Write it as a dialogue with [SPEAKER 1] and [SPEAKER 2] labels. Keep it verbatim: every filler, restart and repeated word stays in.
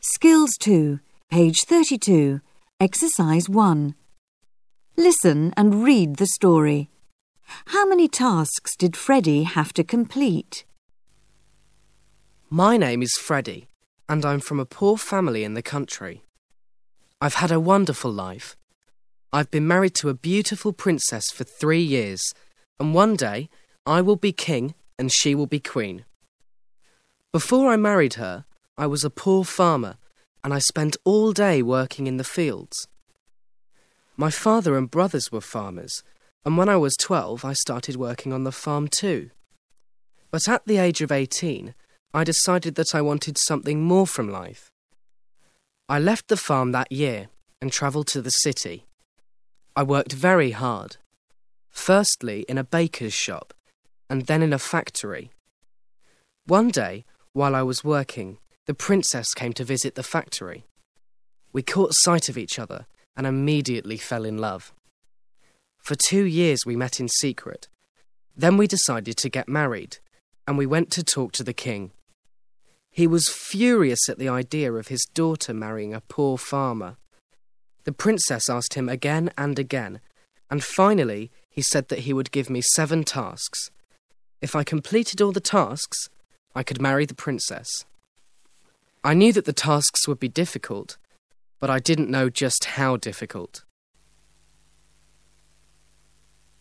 [SPEAKER 1] Skills two, page thirty-two, exercise one. Listen and read the story. How many tasks did Freddie have to complete?
[SPEAKER 2] My name is Freddie, and I'm from a poor family in the country. I've had a wonderful life. I've been married to a beautiful princess for three years, and one day I will be king and she will be queen. Before I married her, I was a poor farmer, and I spent all day working in the fields. My father and brothers were farmers, and when I was twelve, I started working on the farm too. But at the age of eighteen, I decided that I wanted something more from life. I left the farm that year and travelled to the city. I worked very hard, firstly in a baker's shop and then in a factory. One day, while I was working, the princess came to visit the factory. We caught sight of each other and immediately fell in love. For two years we met in secret. Then we decided to get married, and we went to talk to the king. He was furious at the idea of his daughter marrying a poor farmer. The princess asked him again and again, and finally he said that he would give me seven tasks. If I completed all the tasks, I could marry the princess. I knew that the tasks would be difficult, but I didn't know just how difficult.